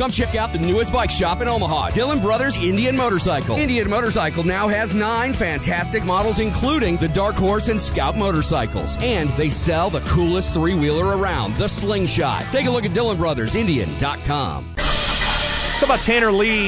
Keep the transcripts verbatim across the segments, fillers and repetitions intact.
Come check out the newest bike shop in Omaha, Dillon Brothers Indian Motorcycle. Indian Motorcycle now has nine fantastic models, including the Dark Horse and Scout motorcycles. And they sell the coolest three-wheeler around, the Slingshot. Take a look at Dillon Brothers Indian dot com. How about Tanner Lee?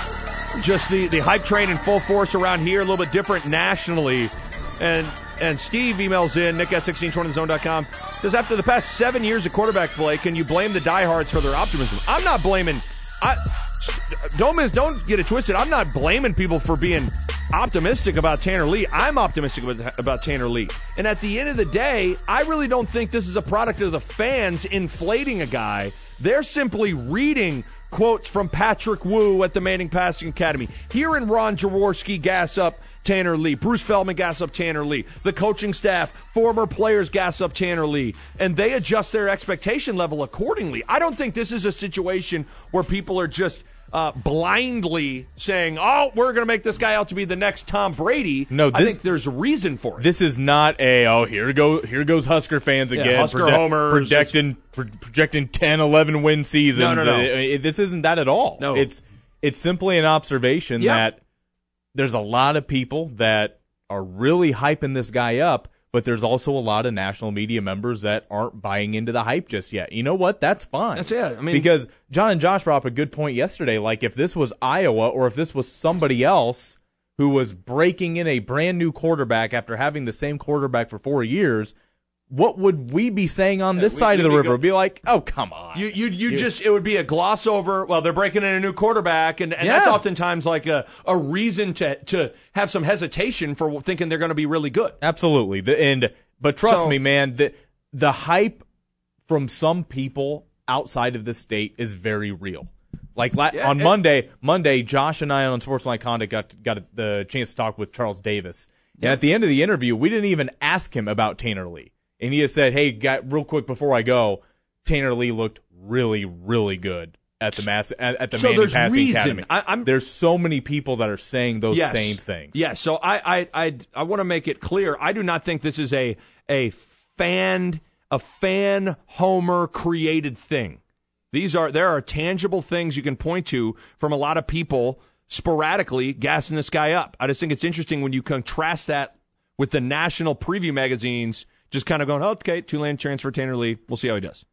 Just the, the hype train in full force around here, a little bit different nationally. And and Steve emails in, Nick at sixteen twenty the zone dot com, says, after the past seven years of quarterback play, can you blame the diehards for their optimism? I'm not blaming. I don't miss, don't get it twisted. I'm not blaming people for being optimistic about Tanner Lee. I'm optimistic about, about Tanner Lee. And at the end of the day, I really don't think this is a product of the fans inflating a guy. They're simply reading quotes from Patrick Wu at the Manning Passing Academy. Hearing Ron Jaworski gas up Tanner Lee. Bruce Feldman gas up Tanner Lee. The coaching staff, former players gas up Tanner Lee. And they adjust their expectation level accordingly. I don't think this is a situation where people are just uh, blindly saying, oh, we're going to make this guy out to be the next Tom Brady. No, this, I think there's a reason for it. This is not a, oh, here go here goes Husker fans again. Yeah, Husker proje- homers. Projecting, pro- projecting ten, eleven win seasons. No, no, no. It, it, this isn't that at all. No. It's, it's simply an observation yeah. that there's a lot of people that are really hyping this guy up, but there's also a lot of national media members that aren't buying into the hype just yet. You know what? That's fine. That's it. I mean, because John and Josh brought up a good point yesterday. Like, if this was Iowa or if this was somebody else who was breaking in a brand new quarterback after having the same quarterback for four years, what would we be saying on this we, side of the be river? go- Be like, oh, come on. You you you just it would be a gloss over. Well, they're breaking in a new quarterback, and, and Yeah. that's oftentimes like a, a reason to to have some hesitation for thinking they're going to be really good. Absolutely. The, and but trust So- me, man, the the hype from some people outside of the state is very real. Like la- Yeah, on it- Monday, Monday, Josh and I on Sportsline Conduct got got the chance to talk with Charles Davis, and at the end of the interview, we didn't even ask him about Tanner Lee. And he just said, hey, got, real quick before I go, Tanner Lee looked really, really good at the mass at, at the So Manning there's Passing reason. Academy. I- I'm- there's so many people that are saying those Yes. same things. Yeah, so I I I, I want to make it clear. I do not think this is a a fan a fan homer created thing. These are there are tangible things you can point to from a lot of people sporadically gassing this guy up. I just think it's interesting when you contrast that with the national preview magazines just kind of going, oh, okay, Tulane transfer Tanner Lee. We'll see how he does.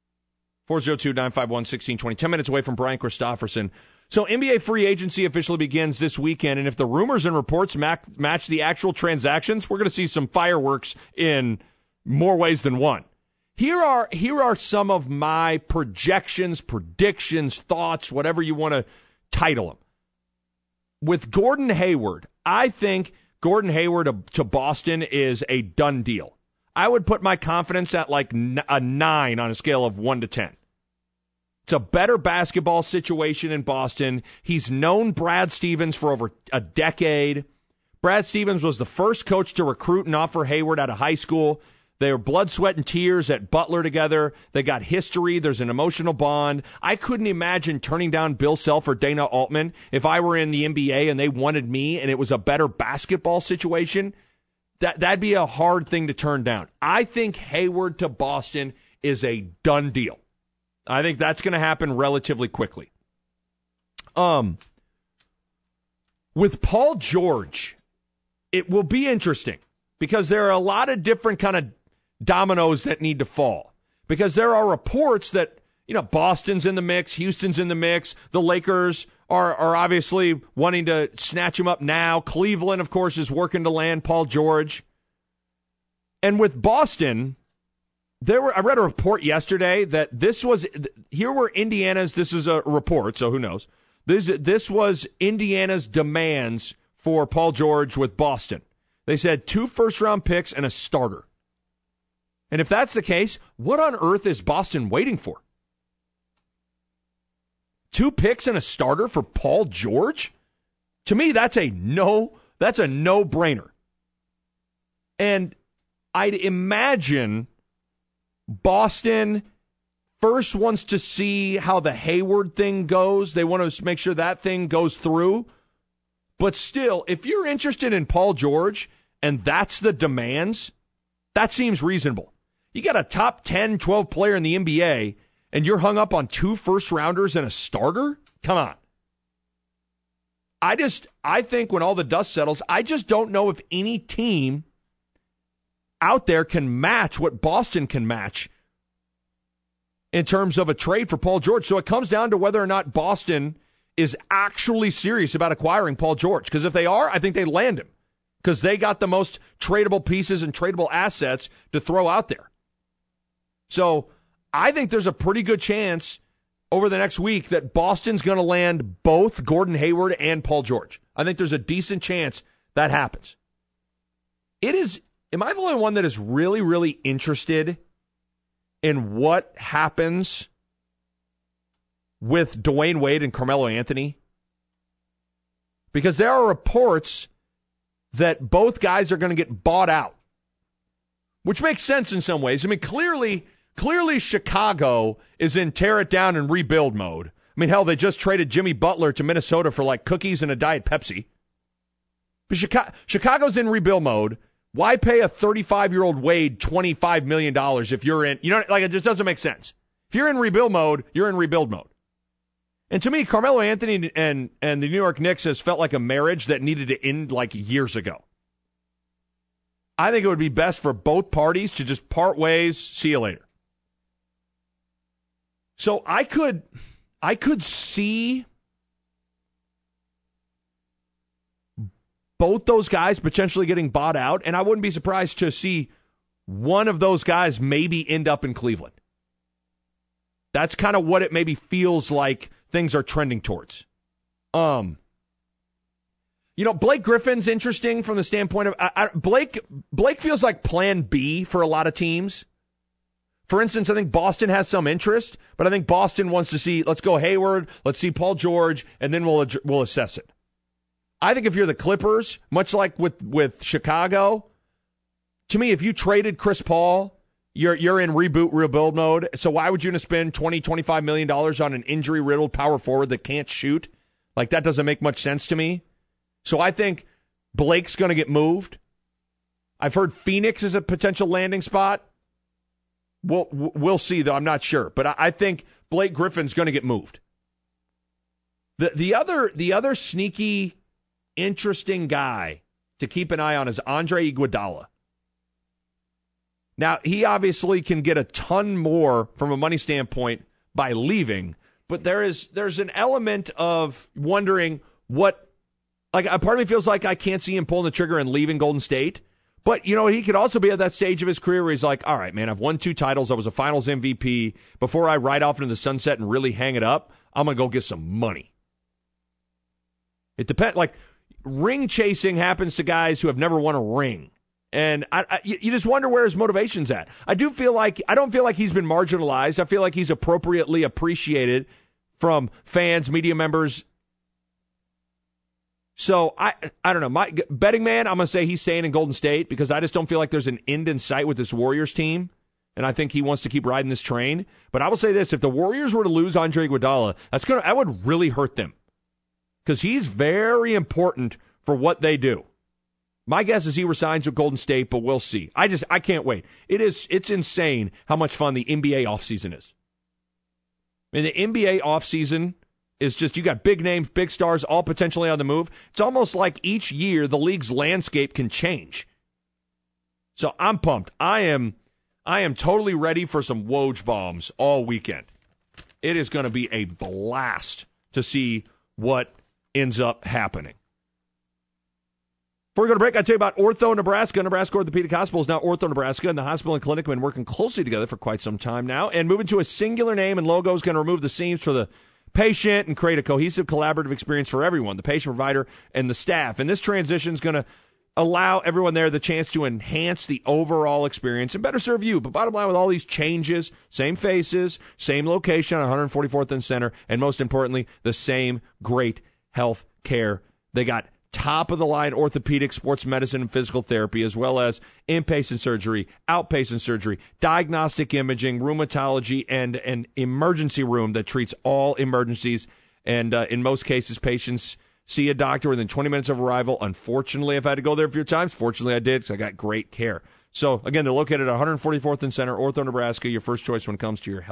four oh two, nine five one, one six two zero. Ten minutes away from Brian Christopherson. So N B A free agency officially begins this weekend, and if the rumors and reports match, match the actual transactions, we're going to see some fireworks in more ways than one. Here are here are some of my projections, predictions, thoughts, whatever you want to title them. With Gordon Hayward, I think Gordon Hayward to, to Boston is a done deal. I would put my confidence at like a nine on a scale of one to ten. It's a better basketball situation in Boston. He's known Brad Stevens for over a decade. Brad Stevens was the first coach to recruit and offer Hayward out of high school. They were blood, sweat, and tears at Butler together. They got history. There's an emotional bond. I couldn't imagine turning down Bill Self or Dana Altman if I were in the N B A and they wanted me and it was a better basketball situation. That, that'd be a hard thing to turn down. I think Hayward to Boston is a done deal. I think that's going to happen relatively quickly. Um, with Paul George, it will be interesting because there are a lot of different kind of dominoes that need to fall. Because there are reports that, you know, Boston's in the mix, Houston's in the mix, the Lakers are are obviously wanting to snatch him up now. Cleveland, of course, is working to land Paul George. And with Boston, there were I read a report yesterday that this was here were Indiana's, this is a report, so who knows. This this was Indiana's demands for Paul George with Boston. They said two first-round picks and a starter. And if that's the case, what on earth is Boston waiting for? Two picks and a starter for Paul George? To me, that's a no, that's a no-brainer. And I'd imagine Boston first wants to see how the Hayward thing goes. They want to make sure that thing goes through. But still, if you're interested in Paul George and that's the demands, that seems reasonable. You got a top ten, twelve player in the N B A, And you're hung up on two first-rounders and a starter? Come on. I just, I think when all the dust settles, I just don't know if any team out there can match what Boston can match in terms of a trade for Paul George. So it comes down to whether or not Boston is actually serious about acquiring Paul George. Because if they are, I think they land him. Because they got the most tradable pieces and tradable assets to throw out there. So I think there's a pretty good chance over the next week that Boston's going to land both Gordon Hayward and Paul George. I think there's a decent chance that happens. It is, am I the only one that is really, really interested in what happens with Dwayne Wade and Carmelo Anthony? Because there are reports that both guys are going to get bought out, which makes sense in some ways. I mean, clearly... Clearly, Chicago is in tear it down and rebuild mode. I mean, hell, they just traded Jimmy Butler to Minnesota for like cookies and a Diet Pepsi. But Chicago, Chicago's in rebuild mode. Why pay a thirty-five-year-old Wade twenty-five million dollars if you're in, you know, like it just doesn't make sense. If you're in rebuild mode, you're in rebuild mode. And to me, Carmelo Anthony and, and the New York Knicks has felt like a marriage that needed to end like years ago. I think it would be best for both parties to just part ways, see you later. So I could, I could see both those guys potentially getting bought out, and I wouldn't be surprised to see one of those guys maybe end up in Cleveland. That's kind of what it maybe feels like things are trending towards. Um, you know, Blake Griffin's interesting from the standpoint of I, I, Blake. Blake feels like Plan B for a lot of teams. For instance, I think Boston has some interest, but I think Boston wants to see, let's go Hayward, let's see Paul George, and then we'll we'll assess it. I think if you're the Clippers, much like with, with Chicago, to me, if you traded Chris Paul, you're you're in reboot, rebuild mode. So why would you want to spend twenty, twenty-five million dollars on an injury-riddled power forward that can't shoot? Like, that doesn't make much sense to me. So I think Blake's going to get moved. I've heard Phoenix is a potential landing spot. We'll, we'll see, though. I'm not sure. But I, I think Blake Griffin's going to get moved. The the other the other sneaky, interesting guy to keep an eye on is Andre Iguodala. Now, he obviously can get a ton more from a money standpoint by leaving, but there is there's an element of wondering what, like, a part of me feels like I can't see him pulling the trigger and leaving Golden State. But, you know, he could also be at that stage of his career where he's like, all right, man, I've won two titles. I was a finals M V P. Before I ride off into the sunset and really hang it up, I'm going to go get some money. It depends. Like, ring chasing happens to guys who have never won a ring. And I, I, you just wonder where his motivation's at. I do feel like, I don't feel like he's been marginalized. I feel like he's appropriately appreciated from fans, media members. So, I I don't know. My betting man, I'm going to say he's staying in Golden State because I just don't feel like there's an end in sight with this Warriors team. And I think he wants to keep riding this train. But I will say this. If the Warriors were to lose Andre Iguodala, that's gonna, that would really hurt them. Because he's very important for what they do. My guess is he resigns with Golden State, but we'll see. I just, I can't wait. It is, it's insane how much fun the N B A offseason is. I mean, the N B A offseason is just, you got big names, big stars, all potentially on the move. It's almost like each year the league's landscape can change. So I'm pumped. I am I am totally ready for some Woj bombs all weekend. It is going to be a blast to see what ends up happening. Before we go to break, I'll tell you about Ortho Nebraska. Nebraska Orthopedic Hospital is now Ortho Nebraska, and the hospital and clinic have been working closely together for quite some time now. And moving to a singular name and logo is going to remove the seams for the patient and create a cohesive, collaborative experience for everyone, the patient, provider, and the staff. And this transition is going to allow everyone there the chance to enhance the overall experience and better serve you. But bottom line, with all these changes, same faces, same location on one forty-fourth and Center, and most importantly, the same great health care. They got top-of-the-line orthopedic, sports medicine, and physical therapy, as well as inpatient surgery, outpatient surgery, diagnostic imaging, rheumatology, and an emergency room that treats all emergencies. And uh, in most cases, patients see a doctor within twenty minutes of arrival. Unfortunately, I've had to go there a few times. Fortunately, I did because I got great care. So, again, they're located at one forty-fourth and Center, Ortho, Nebraska, your first choice when it comes to your health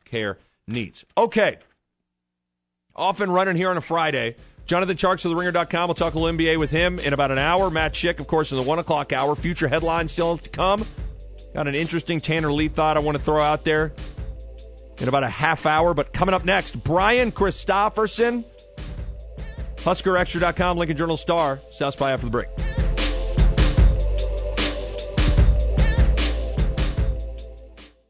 care needs. Okay. Off and running here on a Friday. Jonathan Tjarks of the ringer dot com. We'll talk a little N B A with him in about an hour. Matt Schick, of course, in the one o'clock hour. Future headlines still to come. Got an interesting Tanner Lee thought I want to throw out there in about a half hour. But coming up next, Brian Christopherson, Husker Extra dot com, Lincoln Journal Star. South by after the break.